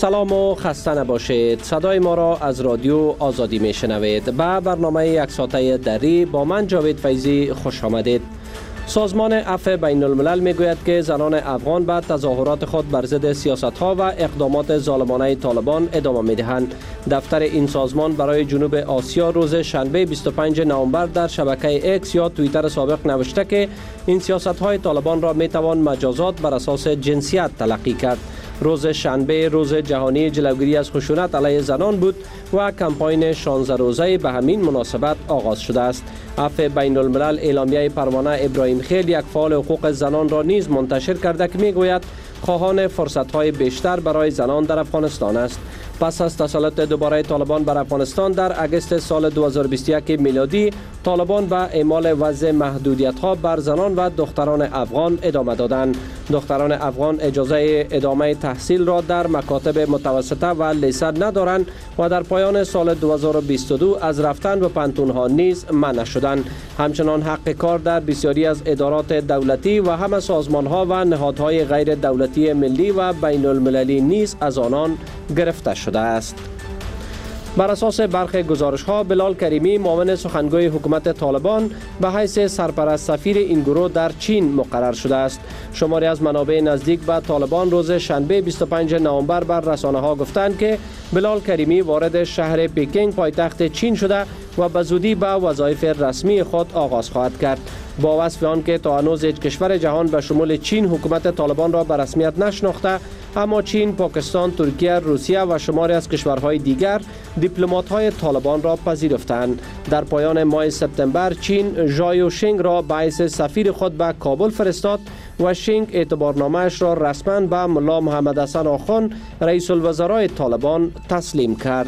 سلام و خسته نباشید. صدای ما را از رادیو آزادی می شنوید. به برنامه یک ساعته دری با من جاوید فیضی خوش آمدید. سازمان عفو بین الملل می گوید که زنان افغان به تظاهرات خود بر ضد سیاست‌ها و اقدامات ظالمانه طالبان ادامه می دهند. دفتر این سازمان برای جنوب آسیا روز شنبه 25 نوامبر در شبکه اکس یا توییتر سابق نوشته که این سیاست‌های طالبان را می توان مجازات بر اساس جنسیت تلقی کرد. روز شنبه روز جهانی جلوگیری از خشونت علیه زنان بود و کمپاین 16 روزه به همین مناسبت آغاز شده است. عفو بین الملل اعلامیه پروانه ابراهیم خیل، یک فعال حقوق زنان را نیز منتشر کرده که میگوید خواهان فرصت‌های بیشتر برای زنان در افغانستان است. پس از تسلط دوباره طالبان بر افغانستان در اگست سال 2021 میلادی، طالبان به اعمال وضع محدودیت‌ها بر زنان و دختران افغان ادامه دادند. دختران افغان اجازه ادامه تحصیل را در مکاتب متوسطه و لیسه ندارند و در پایان سال 2022 از رفتن به پانتون‌ها نیز منع شدند. همچنان حق کار در بسیاری از ادارات دولتی و همه سازمان‌ها و نهادهای غیر دولتی ملی و بین المللی نیز از آنان گرفته شده است. بر اساس برخی گزارش‌ها، بلال کریمی معاون سخنگوی حکومت طالبان به حیث سرپرست سفیر این گروه در چین مقرر شده است. شماری از منابع نزدیک به طالبان روز شنبه 25 نوامبر بر رسانه‌ها گفتند که بلال کریمی وارد شهر پکینگ پایتخت چین شده و به زودی به وظایف رسمی خود آغاز خواهد کرد. با وصف آن که تا هنوز هیچ کشور جهان به شمول چین حکومت طالبان را به رسمیت نشناخته، اما چین، پاکستان، ترکیه، روسیه و شماری از کشورهای دیگر دیپلمات‌های طالبان را پذیرفتند. در پایان ماه سپتامبر چین ژایو شینگ را به حیث سفیر خود به کابل فرستاد و شینگ اعتبارنامه‌اش را رسما به ملا محمد حسن آخوند، رئیس الوزرای طالبان تسلیم کرد.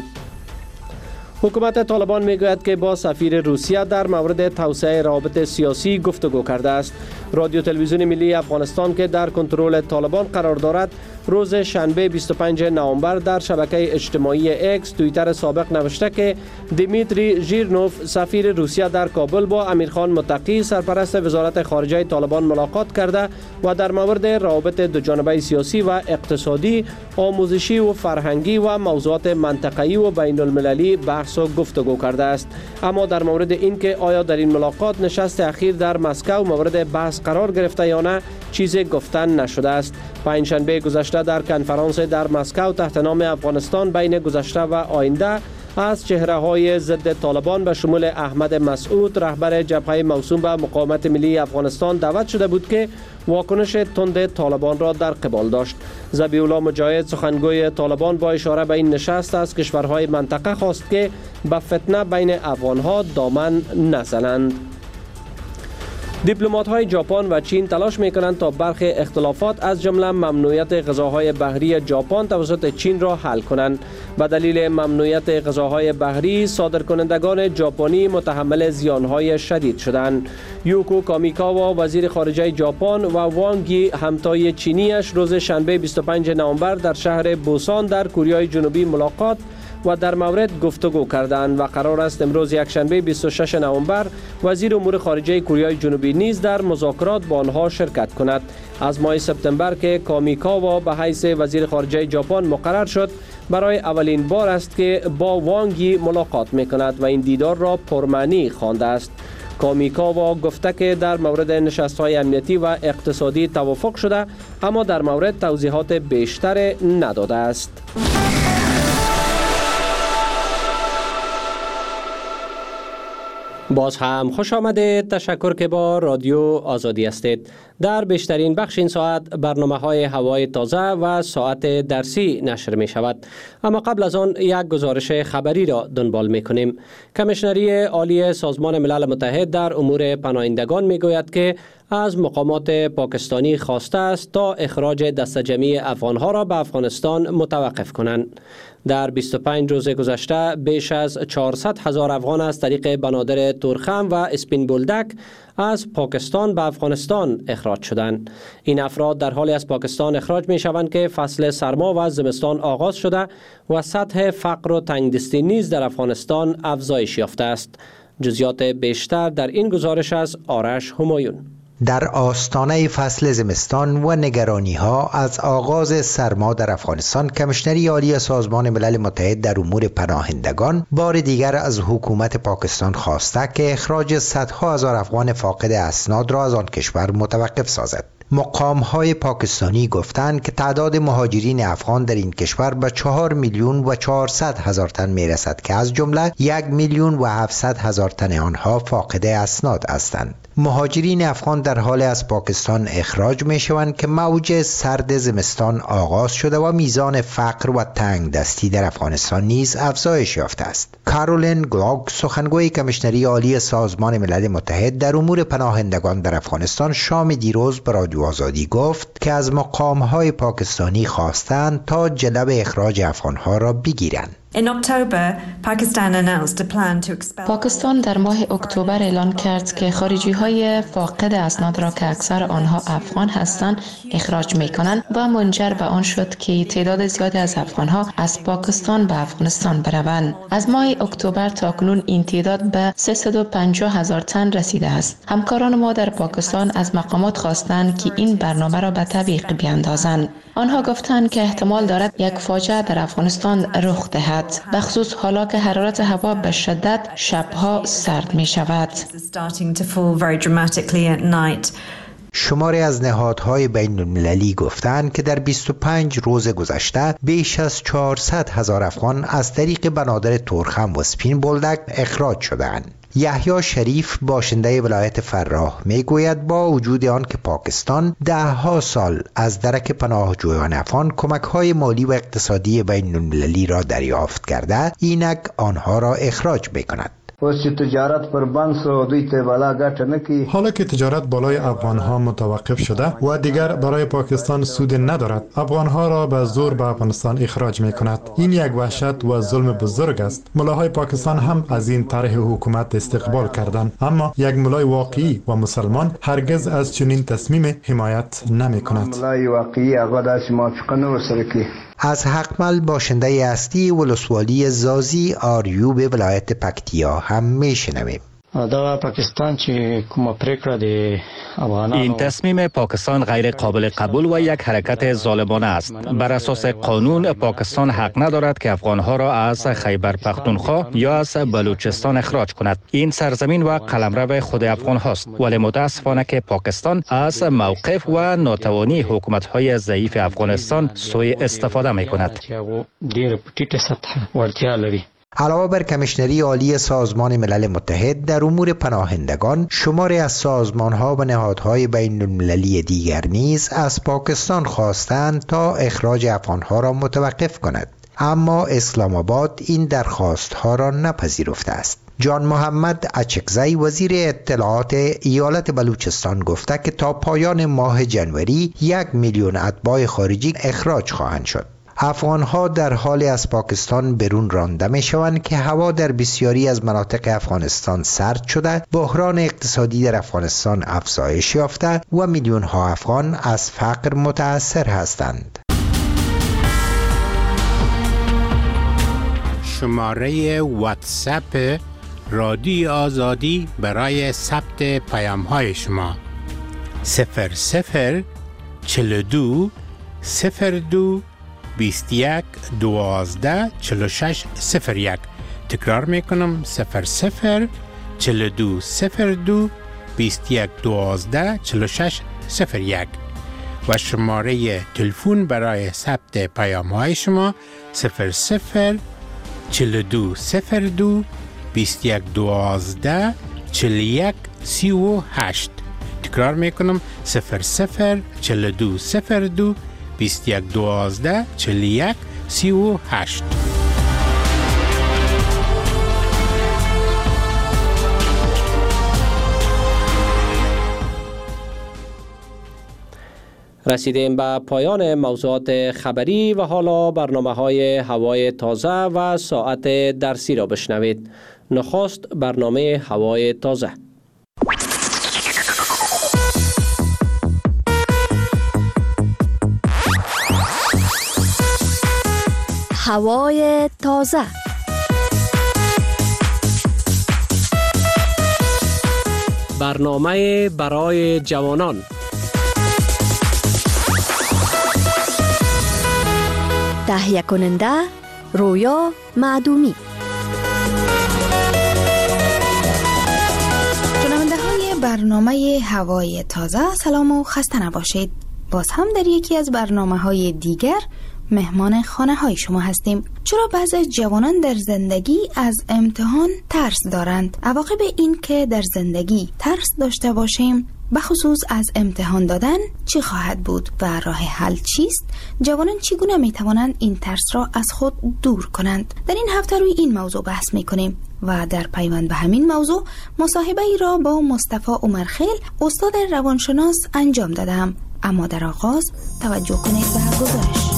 حکومت طالبان میگوید که با سفیر روسیه در مورد توسعه روابط سیاسی گفتگو کرده است. رادیو تلویزیون ملی افغانستان که در کنترل طالبان قرار دارد، روز شنبه 25 نوامبر در شبکه اجتماعی اکس توییتر سابق نوشته که دیمیتری ژیرنوف سفیر روسیه در کابل با امیرخان متقی سرپرست وزارت خارجه طالبان ملاقات کرده و در مورد روابط دوجانبه سیاسی و اقتصادی، آموزشی و فرهنگی و موضوعات منطقه‌ای و بین المللی بحث و گفتگو کرده است. اما در مورد اینکه آیا در این ملاقات نشست اخیر در مسکو مورد بحث قرار گرفته یا نه، چیزی گفتن نشده است. پنجشنبه گذشته در کنفرانس در مسکو تحت نام افغانستان بین گذشته و آینده از چهره‌های ضد طالبان به شمول احمد مسعود، رهبر جبهه موسوم به مقاومت ملی افغانستان، دعوت شده بود که واکنش تند طالبان را در قبال داشت. ذبیح الله مجاهد، سخنگوی طالبان، با اشاره به این نشست از کشورهای منطقه خواست که به فتنه بین افغانها دامن نزنند. دیپلمات‌های ژاپن و چین تلاش می‌کنند تا برخی اختلافات از جمله ممنوعیت غذاهای بحری ژاپن توسط چین را حل کنند. به دلیل ممنوعیت غذاهای بحری، صادرکنندگان ژاپنی متحمل زیان‌های شدید شدند. یوکو کامیکاوا، وزیر خارجه ژاپن، و وانگ یی، همتای چینیش، روز شنبه 25 نوامبر در شهر بوسان در کره جنوبی ملاقات و در مورد گفتگو کردند و قرار است امروز یکشنبه 26 نوامبر وزیر امور خارجه کره جنوبی نیز در مذاکرات با آنها شرکت کند. از ماه سپتامبر که کامیکاوا به حیث وزیر خارجه ژاپن مقرر شد، برای اولین بار است که با وانگ یی ملاقات می‌کند و این دیدار را پرمعنی خوانده است. کامیکاوا گفته که در مورد نشست‌های امنیتی و اقتصادی توافق شده، اما در مورد توضیحات بیشتر نداده است. باز هم خوش آمدید. تشکر که با رادیو آزادی هستید. در بیشترین بخش این ساعت برنامه‌های هوای تازه و ساعت درسی نشر می شود. اما قبل از آن یک گزارش خبری را دنبال می کنیم. کمیشنری عالی سازمان ملل متحد در امور پناهندگان می گوید که از مقامات پاکستانی خواسته است تا اخراج دسته جمعی افغانها را به افغانستان متوقف کنند. در 25 روز گذشته بیش از 400,000 افغان از طریق بنادر تورخم و اسپین بولدک از پاکستان به افغانستان اخراج شدند. این افراد در حالی از پاکستان اخراج می شوند که فصل سرما و زمستان آغاز شده و سطح فقر و تنگدستی نیز در افغانستان افزایش یافته است. جزئیات بیشتر در این گزارش از آرش همایون. در آستانه فصل زمستان و نگرانی‌ها از آغاز سرما در افغانستان، کمیشنری عالی سازمان ملل متحد در امور پناهندگان بار دیگر از حکومت پاکستان خواسته که اخراج صدها هزار افغان فاقد اسناد را از آن کشور متوقف سازد. مقام‌های پاکستانی گفتند که تعداد مهاجرین افغان در این کشور به 4,400,000 تن میرسد که از جمله 1,700,000 تن آنها فاقد اسناد هستند. مهاجرین افغان در حال از پاکستان اخراج می شوند که موج سرد زمستان آغاز شده و میزان فقر و تنگ دستی در افغانستان نیز افزایش یافته است. کارولین گلاگ، سخنگوی کمیشنری عالی سازمان ملل متحد در امور پناهندگان در افغانستان، شام دیروز به رادیو آزادی گفت که از مقام‌های پاکستانی خواستند تا جلب اخراج افغان‌ها را بگیرند. پاکستان در ماه اکتبر اعلان کرد که خارجی‌های فاقد اسناد را که اکثر آنها افغان هستند اخراج می‌کنند و منجر به آن شد که تعداد زیادی از افغان‌ها از پاکستان به افغانستان بروند. از ماه اکتبر تا کنون این تعداد به 350,000 تن رسیده است. همکاران ما در پاکستان از مقامات خواستند که این برنامه را به تطبیق بیاندازند. آنها گفتند که احتمال دارد یک فاجعه در افغانستان رخ دهد، به خصوص حالا که حرارت هوا به شدت شبها سرد می شود. شماری از نهادهای بین المللی گفتند که در 25 روز گذشته بیش از 400,000 افغان از طریق بنادر تورخم و سپین بولدک اخراج شدند. یحیی شریف، باشنده ولایت فراه، میگوید با وجود آن که پاکستان دهها سال از درک پناهجویان افغان کمک‌های مالی و اقتصادی بین المللی را دریافت کرده، اینک آنها را اخراج می‌کند. حالا که تجارت بالای افغانها متوقف شده و دیگر برای پاکستان سود ندارد، افغانها را به زور به افغانستان اخراج می کند. این یک وحشت و ظلم بزرگ است. ملاهای پاکستان هم از این طرح حکومت استقبال کردند، اما یک ملای واقعی و مسلمان هرگز از چنین تصمیم حمایت نمی کند. از حقمل، باشنده اصلی ولسوالی زازی آریوب ولایت پکتیا هم میشنویم. این تصمیم پاکستان غیر قابل قبول و یک حرکت ظالمانه است. بر اساس قانون پاکستان حق ندارد که افغانها را از خیبر پختونخوا یا از بلوچستان اخراج کند. این سرزمین و قلمرو خود افغان هاست، ولی متاسفانه که پاکستان از موقف و ناتوانی حکومت‌های ضعیف افغانستان سوء استفاده می‌کند. علاوه بر کمیشنری عالی سازمان ملل متحد در امور پناهندگان، شماری از سازمان‌ها و نهادهای بین المللی دیگر نیز از پاکستان خواستند تا اخراج افغان‌ها را متوقف کند، اما اسلام آباد این درخواست‌ها را نپذیرفته است. جان محمد اچکزی، وزیر اطلاعات ایالت بلوچستان، گفته که تا پایان ماه جنوری 1,000,000 اتباع خارجی اخراج خواهند شد. افغانها در حال از پاکستان برون رانده می شوند که هوا در بسیاری از مناطق افغانستان سرد شده، بحران اقتصادی در افغانستان افزایش یافته و میلیون ها افغان از فقر متاثر هستند. شماره واتساپ رادیو آزادی برای ثبت پیام های شما 0042 02 21 12 46 01. تکرار میکنم 0042 02 21 12 46 01 و شماره تلفن برای ثبت پیام های شما 0042 02 21 12 41 38. تکرار میکنم 0042 02 21 12 41 38. رسیدیم به پایان موضوعات خبری و حالا برنامه‌های هوای تازه و ساعت درسی را بشنوید. نخست برنامه هوای تازه. هوای تازه. برنامه برای جوانان. تهیه کننده رویا معدومی. شنونده های برنامه هوای تازه، سلام و خسته نباشید. باز هم در یکی از برنامه های دیگر مهمان خانه های شما هستیم. چرا بعضی جوانان در زندگی از امتحان ترس دارند؟ عواقب این که در زندگی ترس داشته باشیم بخصوص از امتحان دادن چی خواهد بود و راه حل چیست؟ جوانان چگونه می توانند این ترس را از خود دور کنند؟ در این هفته روی این موضوع بحث می کنیم و در پیوند به همین موضوع مصاحبه ای را با مصطفی عمرخیل استاد روانشناس انجام دادم. اما در آغاز توجه کنید به گزارش.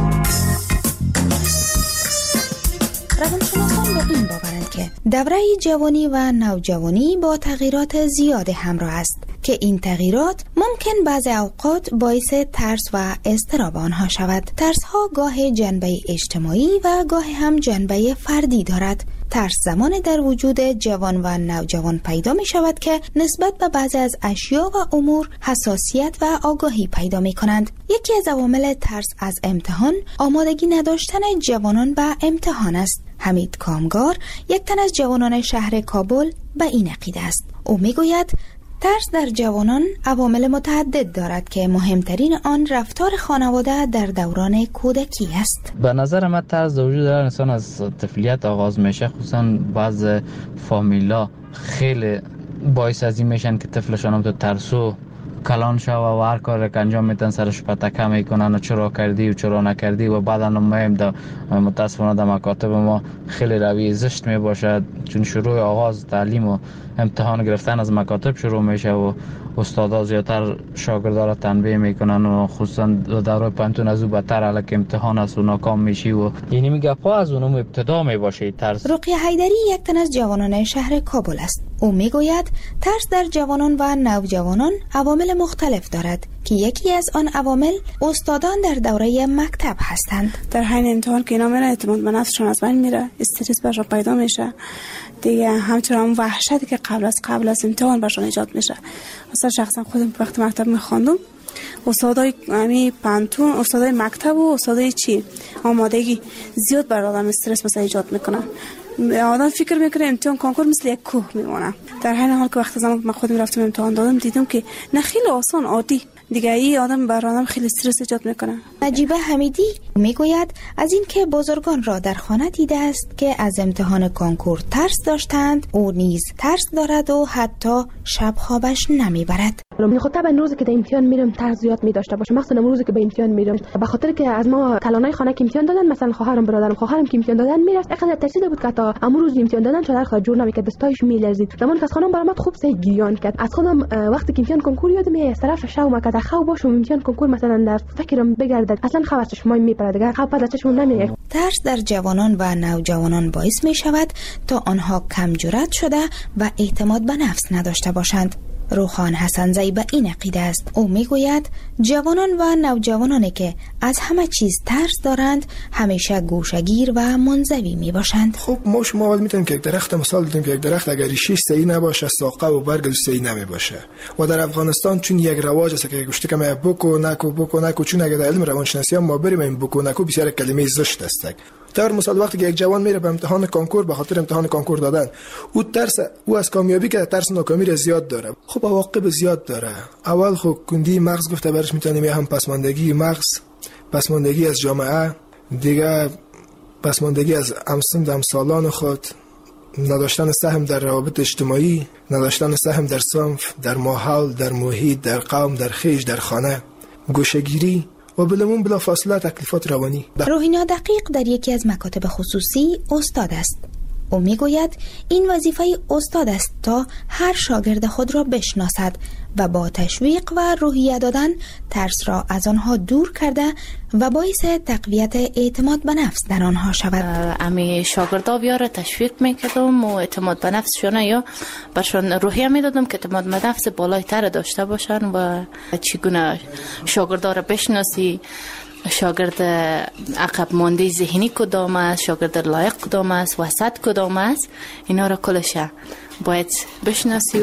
روانشناسان با این باورند که دوره جوانی و نوجوانی با تغییرات زیاد همراه است که این تغییرات ممکن بعضی اوقات باعث ترس و اضطراب آنها شود. ترس ها گاه جنبه اجتماعی و گاه هم جنبه فردی دارد. ترس زمان در وجود جوان و نوجوان پیدا می شود که نسبت به بعضی از اشیا و امور حساسیت و آگاهی پیدا می کنند. یکی از عوامل ترس از امتحان آمادگی نداشتن جوانان به امتحان است. حمید کامگار، یک تن از جوانان شهر کابل، به این عقیده است. او می گوید ترس در جوانان عوامل متعدد دارد که مهمترین آن رفتار خانواده در دوران کودکی است. به نظر من ترس در وجود هر انسان از طفولیت آغاز میشه. خصوصا بعض فامیلا خیلی باعث از این میشن که طفلشان هم تو ترسو کلان شو و هر کار که انجام میدن سرش پتکه میکنن و چرا کردی و چرا نکردی و بعدا هم متاسفانه در مکاتب ما خیلی روی زشت میباشد، چون شروع آغاز تعلیم و امتحان گرفتن از مکاتب شروع میشه و استادا زیادتر شاگردا را تنبیه میکنن و خصوصا دوره پانتون از او بدتر الک امتحان است و ناکام میشی و یعنی میگه پا از اونم ابتدا میباشه ترس. رقیه حیدری یک تن از جوانان شهر کابل است. او میگوید ترس در جوانان و نوجوانان عوامل مختلف دارد که یکی از آن عوامل استادان در دوره مکتب هستند. در حین امتحان که اینا میره اعتماد به نفسشون از بین میره، استرس برشون پیدا میشه دیگه، همچنین هم وحشتی که قبل از امتحان برشون ایجاد میشه. مثلا شخصا خودم وقتی مکتب میخواندم استادای پانتون، استادای مکتب و استادای آمادگی زیاد بر آدم استرس مثلا ایجاد میکنن. آدم فکر میکنه امتحان کنکور مثل یک کوه میمونه، در حین حال که وقتی من خودم رفتم امتحان دادم دیدم که نه، خیلی آسان عادی دیگه. ای آدم بر آدم خیلی استرس ایجاد میکنه. نجیبه حمیدی میگوید از این که بزرگان را در خانه دیده است که از امتحان کنکور ترس داشتند، او نیز ترس دارد و حتی شب خوابش نمیبرد. خب طبعا روزی که در امتحان میرم ترس زیاد می داشته باشه، مثلا روزی که به امتحان میرم به خاطر که از ما کلانای خانه که امتحان دادن، مثلا خواهرم برادرم که امتحان دادن میرفت، اینقدر ترسیده بود که تا امروز امتحان دادن چادر خود جور نمیکرد، دستایش میلرزید. زمان که از خانم برآمد خوب سه گریان کرد. از خودم وقتی که امتحان کنکور یادم از طرف شوم که خو باشم امتحان کنکور مثلا در فکرم بگردد، اصلا خبر چشم میپره دیگه، خب بعد چشم نمیاد. ترس در جوانان و نوجوانان باعث می شود تا آنها کم جرأت شده و اعتماد به نفس نداشته باشند. روخان حسنزی به این عقیده است. او میگوید جوانان و نوجوانانی که از همه چیز ترس دارند همیشه گوشه‌گیر و منزوی میباشند. خب ما شما اول میتونیم که یک درخت مثال بزنیم که یک درخت اگر ریشش صحیح نباشه ساقه و برگ صحیح نمیباشه. و در افغانستان چون یک رواج است که گوشته که ما بکو نکو چون اگر در علم روانشناسی ما بریم این بکو نکو بسیار کلمه زشت است. در مثال وقتی که یک جوان میره به امتحان کنکور به خاطر امتحان کنکور دادن، او از کامیابی که ترس ناکامی را زیاد داره. خب عواقب زیاد داره. اول خب کندی مغز گفته برش میتونیم هم پسماندگی مغز، پسماندگی از جامعه، دیگه پسماندگی از همسالان خود، نداشتن سهم در روابط اجتماعی، نداشتن سهم در صنف، در ماحول، در محیط، در قوم، در خیش، در خانه، گوشه‌گیری و بلا فاصله تکلیفات روانی. روحینا دقیق در یکی از مکاتب خصوصی استاد است. او میگوید این وظیفه استاد است تا هر شاگرد خود را بشناسد و با تشویق و روحیه دادن ترس را از آنها دور کرده و باعث تقویت اعتماد به نفس در آنها شود. امی شاگردا بیاره تشویق میکردم و اعتماد به نفسشون یا برشون روحیه میدادم که اعتماد به نفس بالایتر داشته باشن و چگونه شاگردا را بشناسی، شاگرد عقب مانده ذهنی کدام است، شاگرد لایق کدام است، وسط کدام است، اینا را کلش باید بشناسی